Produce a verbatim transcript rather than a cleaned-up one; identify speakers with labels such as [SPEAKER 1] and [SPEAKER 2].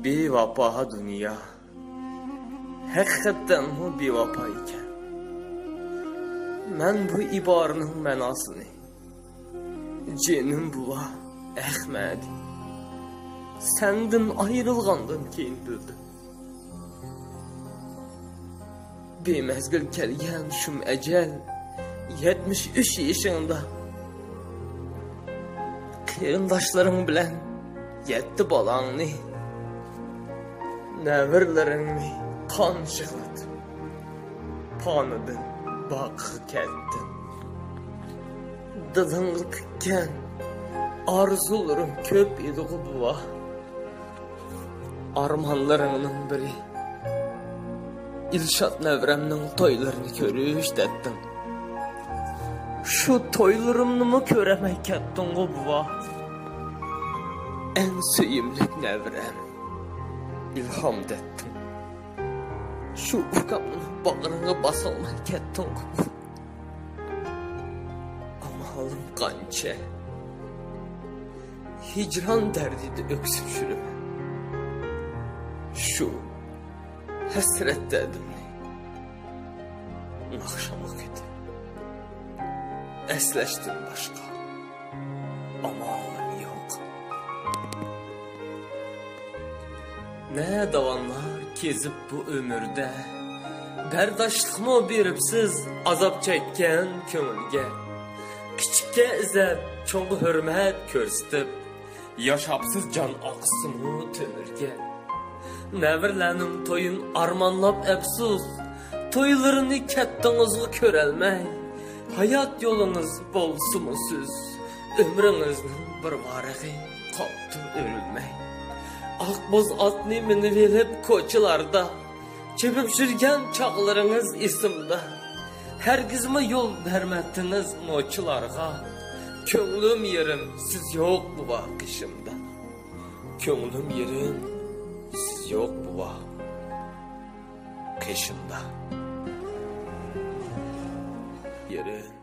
[SPEAKER 1] Bevapa dünya. Hakikaten bu bevapa iken. Men bu ibarının mənasını Cenim buva Ahmedi Senden ayrılgandan keyin bildim. Bemezgil kelgen şum ecel yetmiş üç yaşında Kıyındaşlarım bilen yetti balanını Nevirlerini kan şıkladı Panıdın bakı kettin Dıdınlıkken arzularım köp idi buva Armanlarının biri İlşat Nevrem'nin toylarını körüş dettin Şu toylarımını mı köremek ettin buva En söyümlük Nevrem İlham dettin Şu ufkamın bağrına basılmak ettin buva Ama halim kançe Hicran derdiydi öksüşürüm Şu Hasret dedim Nakşamak idi Esleştim başka Ama halim yok Ne davanlar kezip bu ömürde Berdaşlık mı biripsiz azap çekken kömülge Küçükке izet çoğu hürmet körstip Yaşapsız can aksımı tümürge Nevirlenin toyun armanlap epsus Toylarını kettinizli körelmey Hayat yolunuz bolsumusuz Ömrünüzün bir varığı koptu örülmey Akboz atni mini verip koçularda Çepip sürgen çağlarınız isimde Hergizme yol vermettiniz noçularga Köңlüm yerim siz yok bu vakışımda Köңlüm yerim siz yok bu vakışımda Yerim